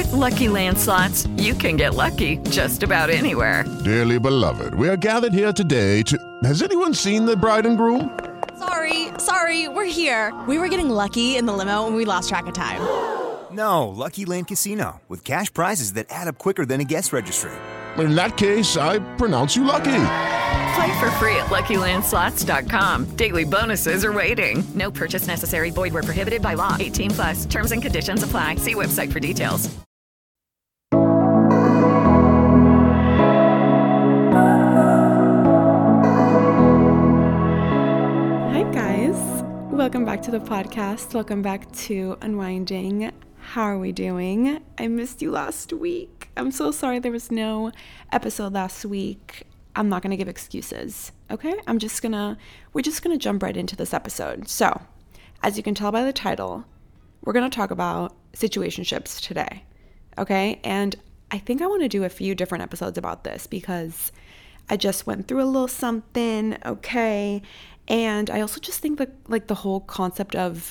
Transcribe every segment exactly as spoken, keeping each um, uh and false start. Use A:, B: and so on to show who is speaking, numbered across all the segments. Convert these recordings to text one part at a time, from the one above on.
A: Lucky Land Slots, you can get lucky just about anywhere.
B: Dearly beloved, we are gathered here today to... Has anyone seen the bride and groom?
C: Sorry, sorry, we're here. We were getting lucky in the limo and we lost track of time.
D: No, Lucky Land Casino, with cash prizes that add up quicker than a guest registry.
B: In that case, I pronounce you lucky.
A: Play for free at Lucky Land Slots dot com. Daily bonuses are waiting. No purchase necessary. Void where prohibited by law. eighteen plus. Terms and conditions apply. See website for details.
E: Hi guys. Welcome back to the podcast. Welcome back to Unwinding. How are we doing? I missed you last week. I'm so sorry there was no episode last week. I'm not going to give excuses, okay? I'm just going to, we're just going to jump right into this episode. So, as you can tell by the title, we're going to talk about situationships today, okay? And I think I want to do a few different episodes about this because I just went through a little something, okay? And I also just think that, like, the whole concept of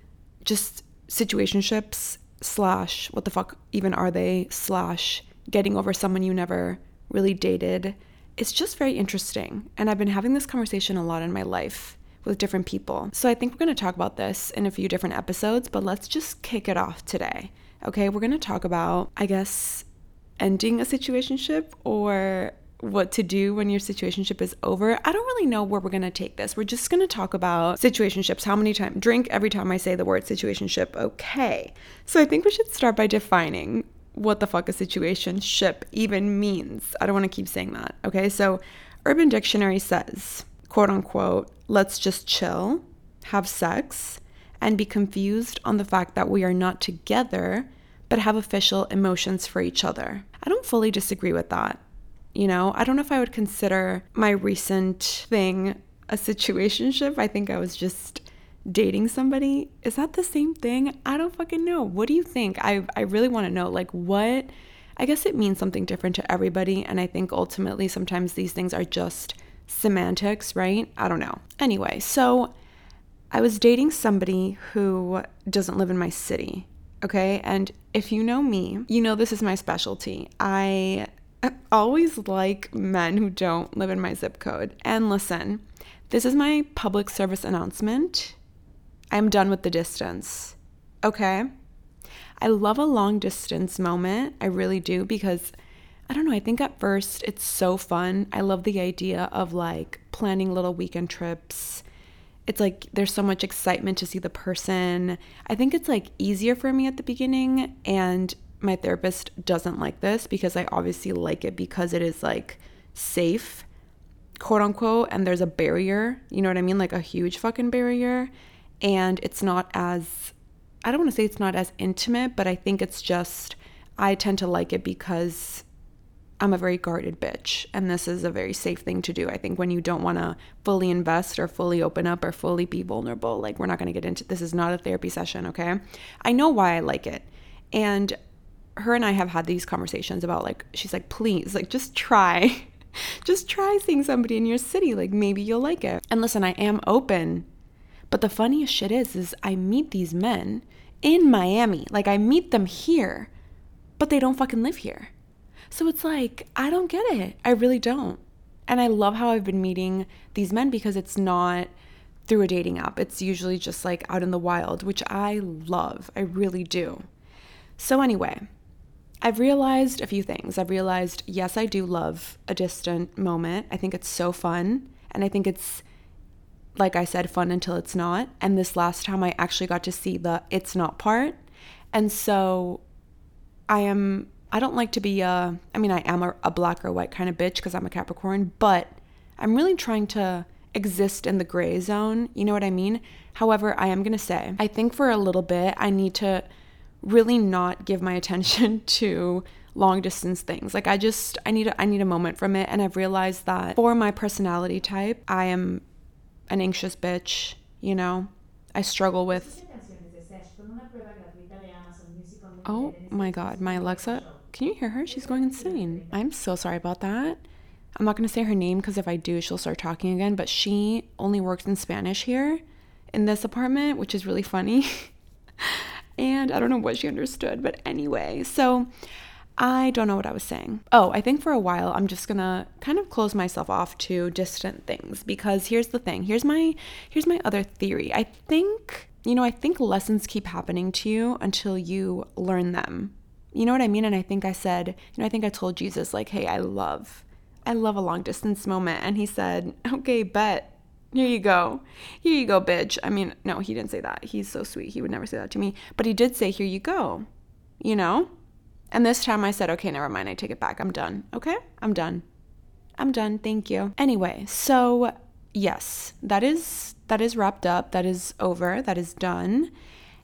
E: just situationships slash what the fuck even are they slash getting over someone you never really dated, it's just very interesting. And I've been having this conversation a lot in my life with different people. So I think we're going to talk about this in a few different episodes, but let's just kick it off today. Okay, we're going to talk about, I guess, ending a situationship or what to do when your situationship is over. I don't really know where we're going to take this. We're just going to talk about situationships. How many times? Drink every time I say the word situationship. Okay. So I think we should start by defining what the fuck a situationship even means. I don't want to keep saying that. Okay. So Urban Dictionary says, quote unquote, let's just chill, have sex, and be confused on the fact that we are not together, but have official emotions for each other. I don't fully disagree with that. You know, I don't know if I would consider my recent thing a situationship. I think I was just dating somebody. Is that the same thing? I don't fucking know. What do you think? I, I really want to know, like, what? I guess it means something different to everybody. And I think ultimately sometimes these things are just semantics, right? I don't know. Anyway, so I was dating somebody who doesn't live in my city. Okay. And if you know me, you know this is my specialty. I I always like men who don't live in my zip code. And listen, this is my public service announcement. I'm done with the distance. Okay? I love a long distance moment. I really do because, I don't know, I think at first it's so fun. I love the idea of like planning little weekend trips. It's like there's so much excitement to see the person. I think it's like easier for me at the beginning, and my therapist doesn't like this because I obviously like it because it is like safe, quote unquote, and there's a barrier, you know what I mean? Like a huge fucking barrier. And it's not as, I don't want to say it's not as intimate, but I think it's just, I tend to like it because I'm a very guarded bitch. And this is a very safe thing to do. I think when you don't want to fully invest or fully open up or fully be vulnerable, like we're not going to get into, this is not a therapy session, okay? I know why I like it. And her and I have had these conversations about like, she's like, please, like just try, just try seeing somebody in your city. Like maybe you'll like it. And listen, I am open. But the funniest shit is, is I meet these men in Miami. Like I meet them here, but they don't fucking live here. So it's like, I don't get it. I really don't. And I love how I've been meeting these men because it's not through a dating app. It's usually just like out in the wild, which I love. I really do. So anyway, I've realized a few things. I've realized, yes, I do love a distant moment. I think it's so fun. And I think it's, like I said, fun until it's not. And this last time I actually got to see the it's not part. And so I am, I don't like to be a, I mean, I am a, a black or white kind of bitch because I'm a Capricorn, but I'm really trying to exist in the gray zone. You know what I mean? However, I am going to say, I think for a little bit, I need to really not give my attention to long distance things. Like I just, I need a, I need a moment from it. And I've realized that for my personality type, I am an anxious bitch, you know? I struggle with, oh my God, my Alexa, can you hear her? She's going insane. I'm so sorry about that. I'm not going to say her name because if I do, she'll start talking again, but she only works in Spanish here in this apartment, which is really funny. And I don't know what she understood, but anyway, so I don't know what I was saying. Oh, I think for a while, I'm just gonna kind of close myself off to distant things, because here's the thing. Here's my, here's my other theory. I think, you know, I think lessons keep happening to you until you learn them. You know what I mean? And I think I said, you know, I think I told Jesus, like, hey, I love, I love a long distance moment. And he said, okay, bet. Here you go. Here you go, bitch. I mean, no, he didn't say that. He's so sweet. He would never say that to me. But he did say, here you go. You know? And this time I said, okay, never mind. I take it back. I'm done. Okay? I'm done. I'm done. Thank you. Anyway, so yes, that is that is wrapped up. That is over. That is done.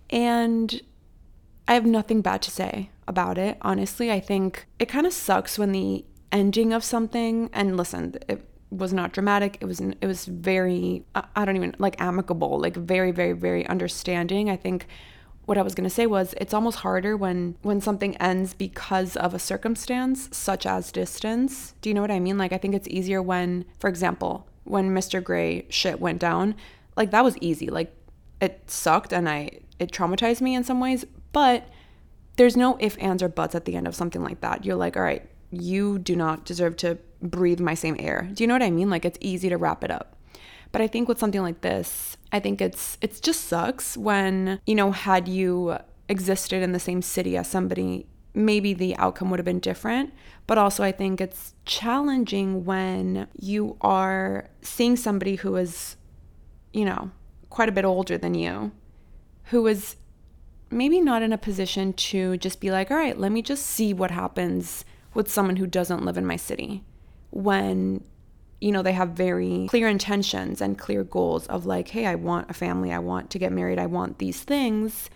E: And I have nothing bad to say about it. Honestly, I think it kind of sucks when the ending of something, and listen, it was not dramatic. It was it was very, I don't even, like amicable, like very, very, very understanding. I think what I was going to say was it's almost harder when when something ends because of a circumstance such as distance. Do you know what I mean? Like, I think it's easier when, for example, when Mister Gray shit went down, like that was easy. Like it sucked and I it traumatized me in some ways, but there's no ifs, ands, or buts at the end of something like that. You're like, all right, you do not deserve to breathe my same air. Do you know what I mean? Like, it's easy to wrap it up. But I think with something like this, I think it's it's just sucks when, you know, had you existed in the same city as somebody, maybe the outcome would have been different. But also I think it's challenging when you are seeing somebody who is, you know, quite a bit older than you, who is maybe not in a position to just be like, all right, let me just see what happens with someone who doesn't live in my city, when, you know, they have very clear intentions and clear goals of like, hey, I want a family, I want to get married, I want these things.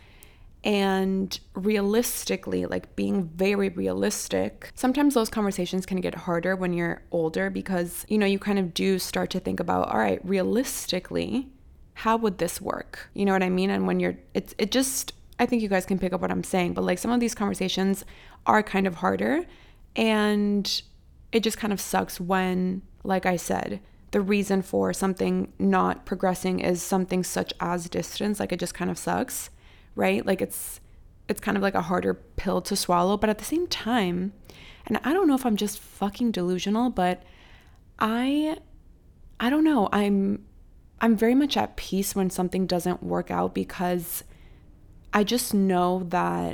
E: And realistically, like being very realistic, sometimes those conversations can get harder when you're older, because, you know, you kind of do start to think about, all right, realistically, how would this work? You know what I mean? And when you're, it's, it just, I think you guys can pick up what I'm saying, but like some of these conversations are kind of harder. And it just kind of sucks when, like I said, the reason for something not progressing is something such as distance. Like, it just kind of sucks, right? Like it's it's kind of like a harder pill to swallow. But at the same time, and I don't know if I'm just fucking delusional, but I I don't know. I'm I'm very much at peace when something doesn't work out, because I just know that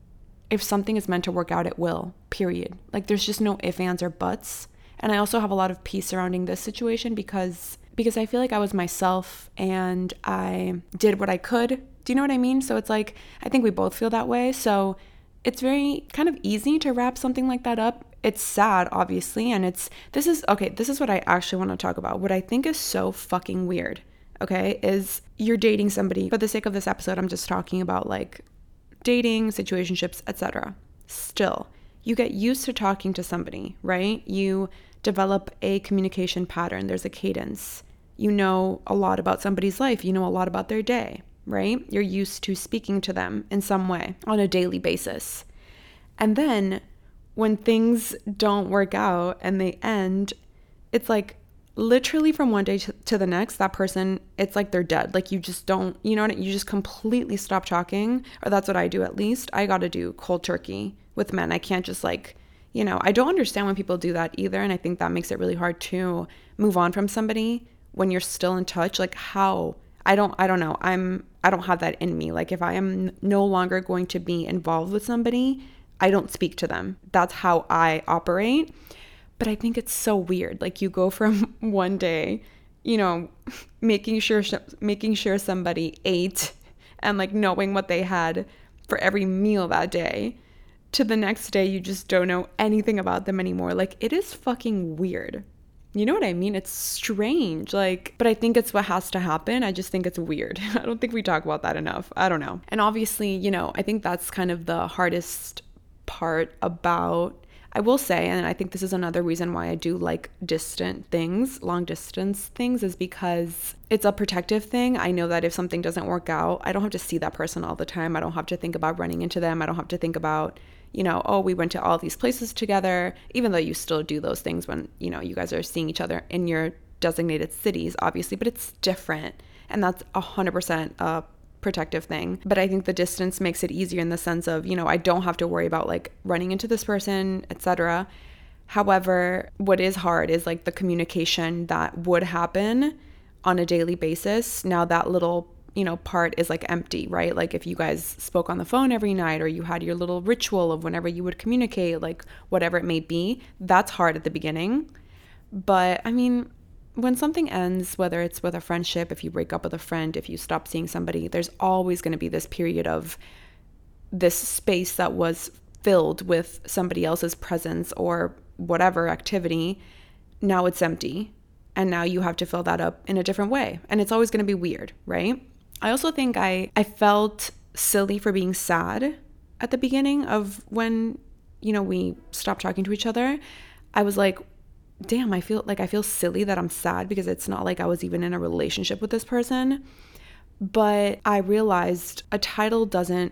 E: if something is meant to work out, it will, period. Like, there's just no ifs, ands, or buts. And I also have a lot of peace surrounding this situation because because I feel like I was myself and I did what I could. Do you know what I mean? So it's like, I think we both feel that way. So it's very kind of easy to wrap something like that up. It's sad, obviously. And it's, this is, okay, this is what I actually want to talk about. What I think is so fucking weird, okay, is you're dating somebody. For the sake of this episode, I'm just talking about like dating, situationships, et cetera. Still, you get used to talking to somebody, right? You develop a communication pattern. There's a cadence. You know a lot about somebody's life. You know a lot about their day, right? You're used to speaking to them in some way on a daily basis. And then when things don't work out and they end, it's like literally from one day to the next, that person, it's like they're dead. Like, you just don't, you know what, you just completely stop talking, or that's what I do at least. I got to do cold turkey with men. I can't just like, you know, I don't understand when people do that either. And I think that makes it really hard to move on from somebody when you're still in touch. Like, how? I don't, I don't know. I'm, I don't have that in me. Like, if I am no longer going to be involved with somebody, I don't speak to them. That's how I operate. But I think it's so weird. Like, you go from one day, you know, making sure, making sure somebody ate and like knowing what they had for every meal that day, to the next day, you just don't know anything about them anymore. Like, it is fucking weird. You know what I mean? It's strange. Like, but I think it's what has to happen. I just think it's weird. I don't think we talk about that enough. I don't know. And obviously, you know, I think that's kind of the hardest part about, I will say, and I think this is another reason why I do like distant things, long distance things, is because it's a protective thing. I know that if something doesn't work out, I don't have to see that person all the time. I don't have to think about running into them. I don't have to think about, you know, oh, we went to all these places together, even though you still do those things when, you know, you guys are seeing each other in your designated cities, obviously, but it's different. And that's one hundred percent a protective thing. But I think the distance makes it easier in the sense of, you know, I don't have to worry about like running into this person, et cetera. However, what is hard is like the communication that would happen on a daily basis. Now that little, you know, part is like empty, right? Like if you guys spoke on the phone every night, or you had your little ritual of whenever you would communicate, like whatever it may be, that's hard at the beginning. But I mean, when something ends, whether it's with a friendship, if you break up with a friend, if you stop seeing somebody, there's always going to be this period of this space that was filled with somebody else's presence or whatever activity. Now it's empty. And now you have to fill that up in a different way. And it's always going to be weird, right? I also think I, I felt silly for being sad at the beginning of when, you know, we stopped talking to each other. I was like, damn, I feel like I feel silly that I'm sad because it's not like I was even in a relationship with this person. But I realized a title doesn't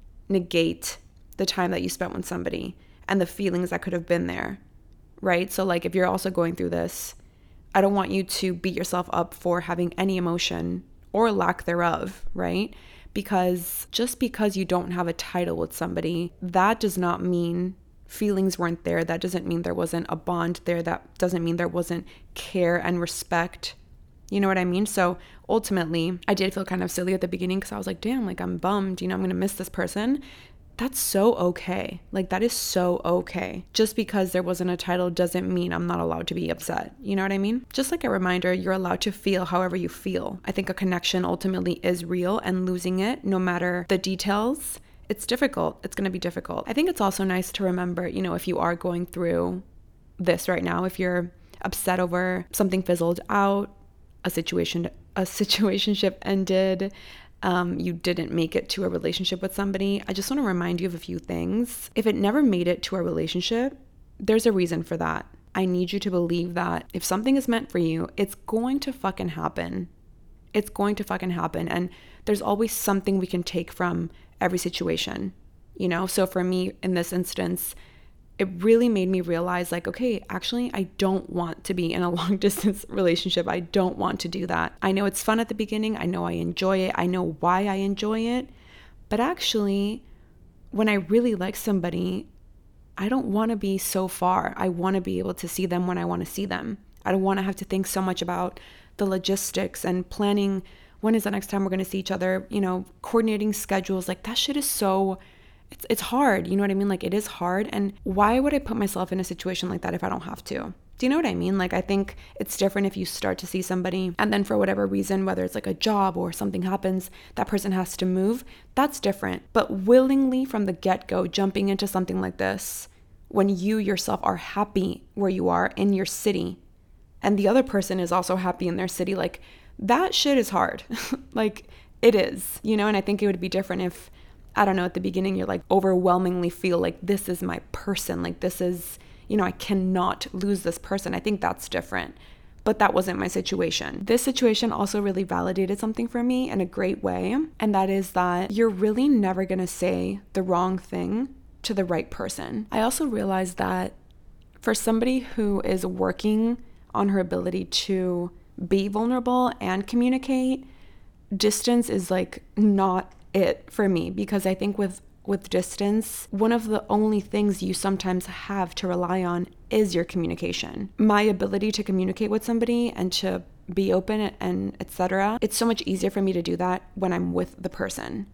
E: negate the time that you spent with somebody and the feelings that could have been there, right? So like if you're also going through this, I don't want you to beat yourself up for having any emotion or lack thereof, right? Because just because you don't have a title with somebody, that does not mean feelings weren't there. That doesn't mean there wasn't a bond there. That doesn't mean there wasn't care and respect. You know what I mean? So ultimately, I did feel kind of silly at the beginning because I was like, damn, like I'm bummed, you know, I'm going to miss this person. That's so okay. Like that is so okay. Just because there wasn't a title doesn't mean I'm not allowed to be upset. You know what I mean? Just like a reminder, you're allowed to feel however you feel. I think a connection ultimately is real, and losing it, no matter the details, it's difficult. It's going to be difficult. I think it's also nice to remember, you know, if you are going through this right now, if you're upset over something fizzled out, a situation, a situationship ended, um, you didn't make it to a relationship with somebody, I just want to remind you of a few things. If it never made it to a relationship, there's a reason for that. I need you to believe that if something is meant for you, it's going to fucking happen. It's going to fucking happen. And there's always something we can take from every situation, you know? So for me, in this instance, it really made me realize like, okay, actually, I don't want to be in a long distance relationship. I don't want to do that. I know it's fun at the beginning. I know I enjoy it. I know why I enjoy it. But actually, when I really like somebody, I don't want to be so far. I want to be able to see them when I want to see them. I don't want to have to think so much about the logistics and planning. When is the next time we're going to see each other? You know, coordinating schedules. Like that shit is so, it's it's hard. You know what I mean? Like it is hard. And why would I put myself in a situation like that if I don't have to? Do you know what I mean? Like I think it's different if you start to see somebody and then for whatever reason, whether it's like a job or something happens, that person has to move. That's different. But willingly from the get-go, jumping into something like this, when you yourself are happy where you are in your city and the other person is also happy in their city, like that shit is hard. Like it is, you know, and I think it would be different if, I don't know, at the beginning, you're like overwhelmingly feel like this is my person. Like this is, you know, I cannot lose this person. I think that's different, but that wasn't my situation. This situation also really validated something for me in a great way. And that is that you're really never going to say the wrong thing to the right person. I also realized that for somebody who is working on her ability to be vulnerable and communicate, distance is like not it for me, because I think with with distance, one of the only things you sometimes have to rely on is your communication. My ability to communicate with somebody and to be open and et cetera. It's so much easier for me to do that when I'm with the person.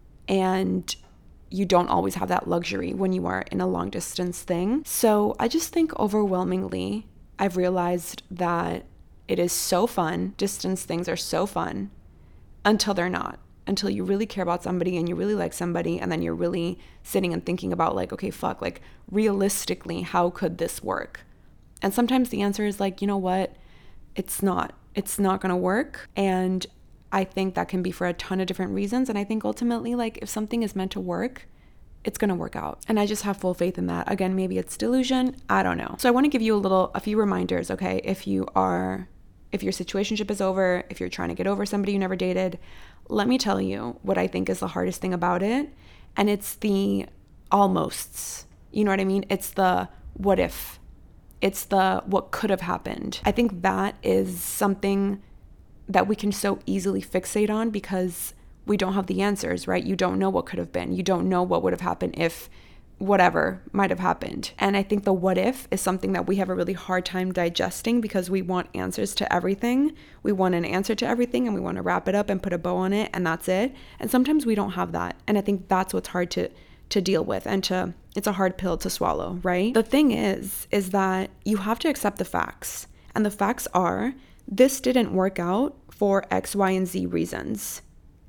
E: And you don't always have that luxury when you are in a long distance thing. So I just think overwhelmingly, I've realized that it is so fun. Distance things are so fun until they're not. Until you really care about somebody and you really like somebody, and then you're really sitting and thinking about like, okay, fuck, like realistically, how could this work? And sometimes the answer is like, you know what? It's not. It's not going to work. And I think that can be for a ton of different reasons. And I think ultimately, like if something is meant to work, it's going to work out. And I just have full faith in that. Again, maybe it's delusion. I don't know. So I want to give you a little, a few reminders, okay? If you are, if your situationship is over, if you're trying to get over somebody you never dated, let me tell you what I think is the hardest thing about it. And it's the almosts. You know what I mean? It's the what if. It's the what could have happened. I think that is something that we can so easily fixate on because we don't have the answers, right? You don't know what could have been. You don't know what would have happened if whatever might have happened. And I think the what if is something that we have a really hard time digesting because we want answers to everything. We want an answer to everything and we want to wrap it up and put a bow on it and that's it. And sometimes we don't have that. And I think that's what's hard to to deal with and to it's a hard pill to swallow, right? The thing is, is that you have to accept the facts. And the facts are this didn't work out for X, Y, and Z reasons.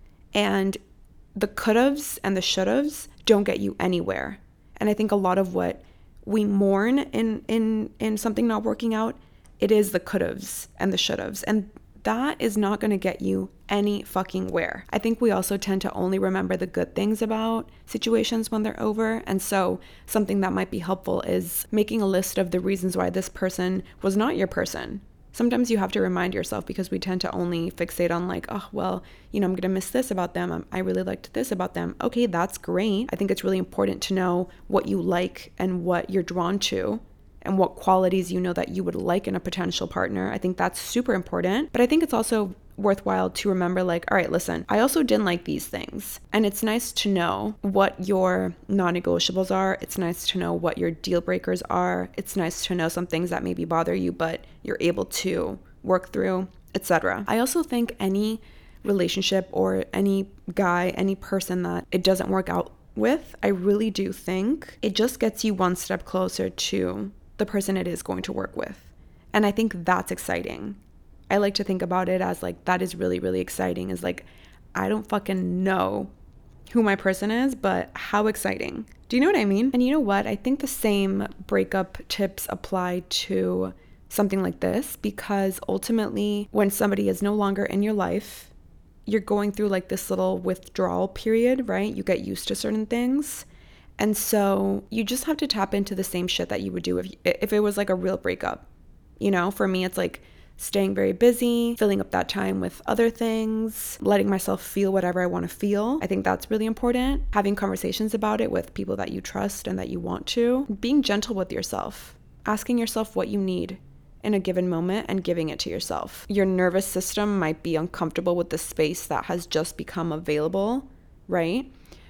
E: And the could'ves and the should'ves don't get you anywhere. And I think a lot of what we mourn in, in, in something not working out, it is the could'ves and the should'ves. And that is not going to get you any fucking where. I think we also tend to only remember the good things about situations when they're over. And so something that might be helpful is making a list of the reasons why this person was not your person. Sometimes you have to remind yourself because we tend to only fixate on like, oh, well, you know, I'm going to miss this about them. I really liked this about them. Okay, that's great. I think it's really important to know what you like and what you're drawn to and what qualities you know that you would like in a potential partner. I think that's super important. But I think it's also worthwhile to remember like, all right, listen, I also didn't like these things. And it's nice to know what your non-negotiables are. It's nice to know what your deal breakers are. It's nice to know some things that maybe bother you, but you're able to work through, et cetera. I also think any relationship or any guy, any person that it doesn't work out with, I really do think it just gets you one step closer to the person it is going to work with. And I think that's exciting. I like to think about it as like, that is really, really exciting. Is like, I don't fucking know who my person is, but how exciting. Do you know what I mean? And you know what? I think the same breakup tips apply to something like this, because ultimately when somebody is no longer in your life, you're going through like this little withdrawal period, right? You get used to certain things. And so you just have to tap into the same shit that you would do if if it was like a real breakup. You know, for me, it's like staying very busy, filling up that time with other things, letting myself feel whatever I want to feel. I think that's really important. Having conversations about it with people that you trust and that you want to. Being gentle with yourself. Asking yourself what you need in a given moment and giving it to yourself. Your nervous system might be uncomfortable with the space that has just become available, right?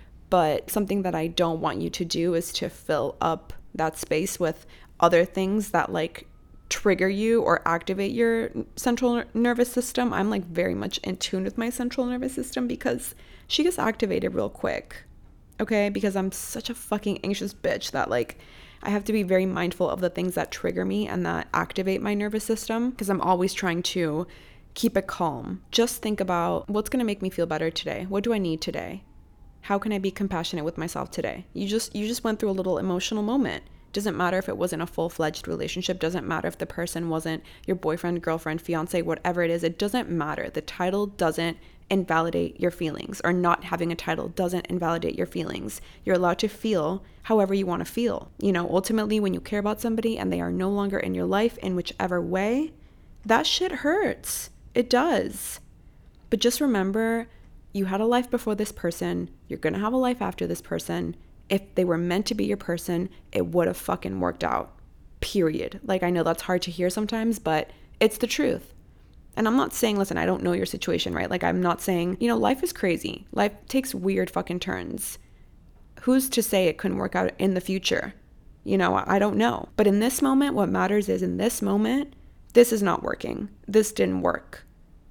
E: But something that I don't want you to do is to fill up that space with other things that like trigger you or activate your central nervous system. I'm like very much in tune with my central nervous system because she gets activated real quick, okay? Because I'm such a fucking anxious bitch that like I have to be very mindful of the things that trigger me and that activate my nervous system because I'm always trying to keep it calm. Just think about what's going to make me feel better today. What do I need today? How can I be compassionate with myself today? You just you just went through a little emotional moment. Doesn't matter if it wasn't a full-fledged relationship. Doesn't matter if the person wasn't your boyfriend, girlfriend, fiance, whatever it is. It doesn't matter. The title doesn't invalidate your feelings, or not having a title doesn't invalidate your feelings. You're allowed to feel however you want to feel. You know, ultimately, when you care about somebody and they are no longer in your life in whichever way, that shit hurts. It does. But just remember, you had a life before this person. You're going to have a life after this person. If they were meant to be your person, it would have fucking worked out. Period. Like, I know that's hard to hear sometimes, but it's the truth. And I'm not saying, listen, I don't know your situation, right? Like, I'm not saying, you know, life is crazy. Life takes weird fucking turns. Who's to say it couldn't work out in the future? You know, I don't know. But in this moment, what matters is in this moment, this is not working. This didn't work.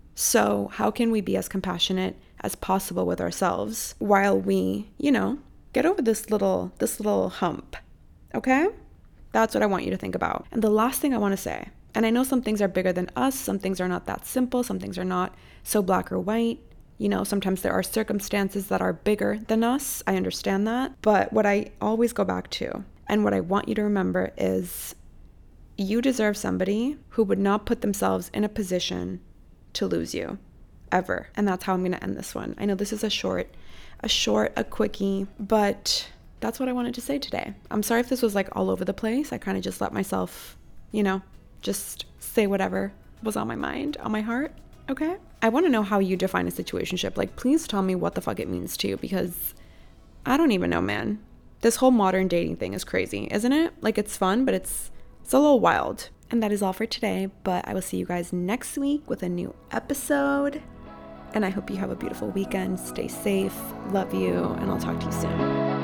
E: So how can we be as compassionate as possible with ourselves while we, you know, get over this little, this little hump, okay? That's what I want you to think about. And the last thing I want to say, and I know some things are bigger than us, some things are not that simple, some things are not so black or white. You know, sometimes there are circumstances that are bigger than us. I understand that. But what I always go back to, and what I want you to remember is you deserve somebody who would not put themselves in a position to lose you, ever. And that's how I'm going to end this one. I know this is a short, a short, a quickie, but that's what I wanted to say today. I'm sorry if this was like all over the place. I kind of just let myself, you know, just say whatever was on my mind, on my heart. Okay? I want to know how you define a situationship. Like, please tell me what the fuck it means to you, because I don't even know, man. This whole modern dating thing is crazy, isn't it? Like, it's fun, but it's it's a little wild. And that is all for today, but I will see you guys next week with a new episode. And I hope you have a beautiful weekend. Stay safe. Love you. And I'll talk to you soon.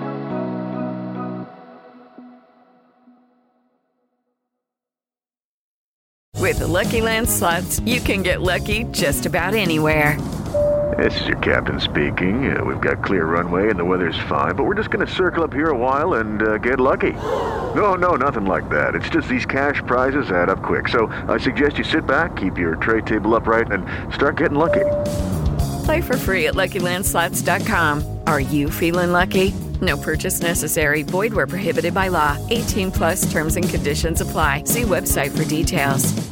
A: With the Lucky Land Slots, you can get lucky just about anywhere.
F: This is your captain speaking. Uh, we've got clear runway and the weather's fine, but we're just going to circle up here a while and uh, get lucky. No, no, nothing like that. It's just these cash prizes add up quick. So I suggest you sit back, keep your tray table upright, and start getting lucky.
A: Play for free at Lucky Land Slots dot com. Are you feeling lucky? No purchase necessary. Void where prohibited by law. eighteen plus terms and conditions apply. See website for details.